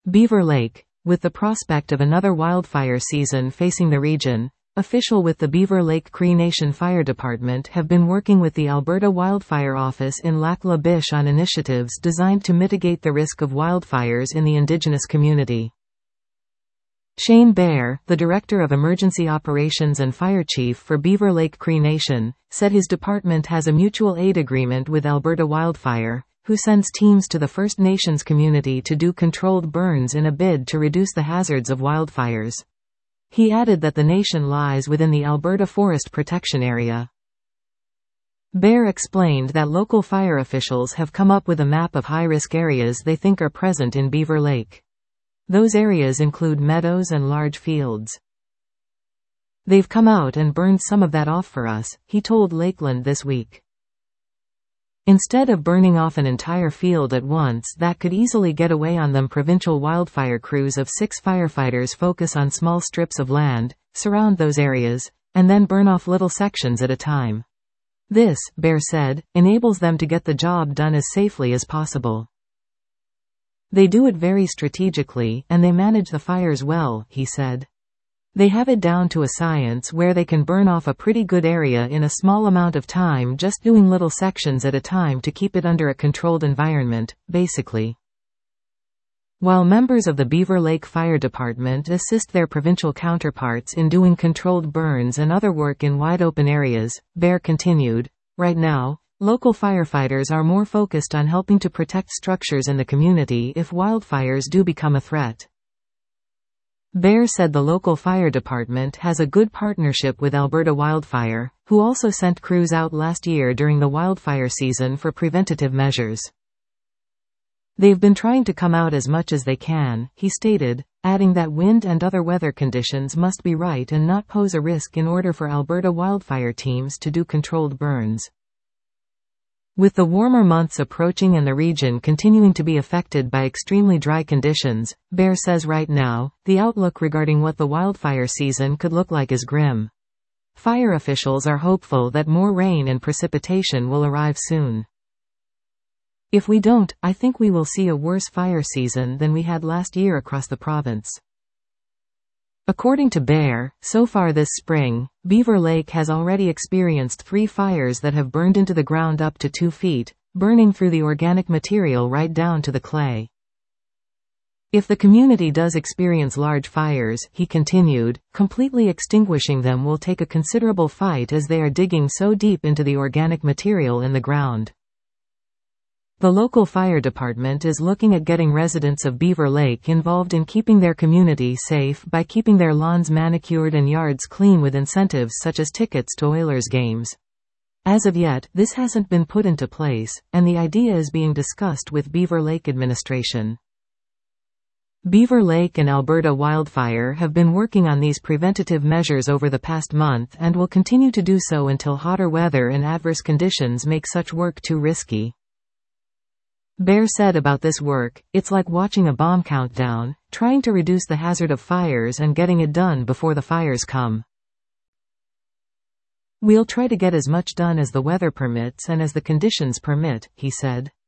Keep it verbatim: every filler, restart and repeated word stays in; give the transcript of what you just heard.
Beaver Lake. With the prospect of another wildfire season facing the region, officials with the Beaver Lake Cree Nation Fire Department have been working with the Alberta Wildfire Office in Lac La Biche on initiatives designed to mitigate the risk of wildfires in the Indigenous community. Shane Bear, the Director of Emergency Operations and Fire Chief for Beaver Lake Cree Nation, said his department has a mutual aid agreement with Alberta Wildfire, who sends teams to the First Nations community to do controlled burns in a bid to reduce the hazards of wildfires. He added that the nation lies within the Alberta Forest Protection Area. Bear explained that local fire officials have come up with a map of high-risk areas they think are present in Beaver Lake. Those areas include meadows and large fields. They've come out and burned some of that off for us, he told Lakeland this week. Instead of burning off an entire field at once that could easily get away on them, provincial wildfire crews of six firefighters focus on small strips of land, surround those areas, and then burn off little sections at a time. This, Bear said, enables them to get the job done as safely as possible. They do it very strategically, and they manage the fires well, he said. They have it down to a science where they can burn off a pretty good area in a small amount of time, just doing little sections at a time to keep it under a controlled environment, basically. While members of the Beaver Lake Fire Department assist their provincial counterparts in doing controlled burns and other work in wide-open areas, Bear continued, right now, local firefighters are more focused on helping to protect structures in the community if wildfires do become a threat. Bear said the local fire department has a good partnership with Alberta Wildfire, who also sent crews out last year during the wildfire season for preventative measures. They've been trying to come out as much as they can, he stated, adding that wind and other weather conditions must be right and not pose a risk in order for Alberta wildfire teams to do controlled burns. With the warmer months approaching and the region continuing to be affected by extremely dry conditions, Bear says right now, the outlook regarding what the wildfire season could look like is grim. Fire officials are hopeful that more rain and precipitation will arrive soon. If we don't, I think we will see a worse fire season than we had last year across the province. According to Bear, so far this spring, Beaver Lake has already experienced three fires that have burned into the ground up to two feet, burning through the organic material right down to the clay. If the community does experience large fires, he continued, completely extinguishing them will take a considerable fight as they are digging so deep into the organic material in the ground. The local fire department is looking at getting residents of Beaver Lake involved in keeping their community safe by keeping their lawns manicured and yards clean with incentives such as tickets to Oilers games. As of yet, this hasn't been put into place, and the idea is being discussed with Beaver Lake administration. Beaver Lake and Alberta Wildfire have been working on these preventative measures over the past month and will continue to do so until hotter weather and adverse conditions make such work too risky. Bear said about this work, it's like watching a bomb countdown, trying to reduce the hazard of fires and getting it done before the fires come. We'll try to get as much done as the weather permits and as the conditions permit, he said.